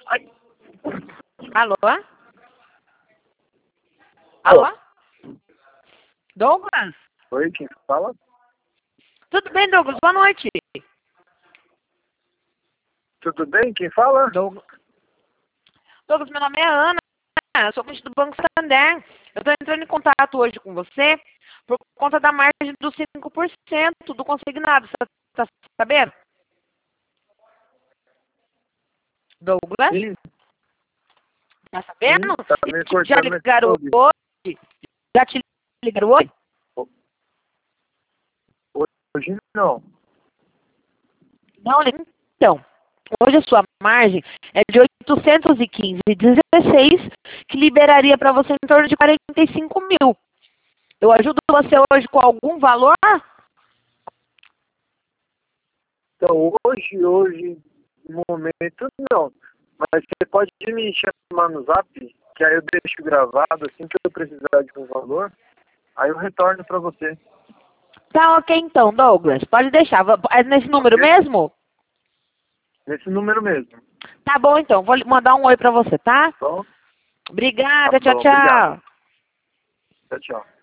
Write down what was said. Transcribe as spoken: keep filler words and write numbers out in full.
Ai. Alô? Alô? Douglas? Oi, quem fala? Tudo bem, Douglas? Boa noite. Tudo bem? Quem fala? Douglas, Douglas, meu nome é Ana. Eu sou cliente do Banco Santander. Eu estou entrando em contato hoje com você por conta da margem dos cinco por cento do consignado. Você está sabendo? Douglas? Sim, Tá sabendo? sim, tá me E já cortando, mas ligaram ouvi. hoje? Já te ligaram hoje? Hoje não. Não, então. Hoje a sua margem é de oitocentos e quinze vírgula dezesseis, que liberaria para você em torno de quarenta e cinco mil. Eu ajudo você hoje com algum valor? Então, hoje, hoje, no momento, não. Mas você pode me chamar no zap, que aí eu deixo gravado, assim que eu precisar de um valor, aí eu retorno para você. Tá ok então, Douglas. Pode deixar. Va- É nesse número Ok? mesmo? Nesse número mesmo. Tá bom então. Vou lhe mandar um oi para você, tá? Então, tá Obrigada. Tchau, bom, obrigado. tchau. Tchau, tchau.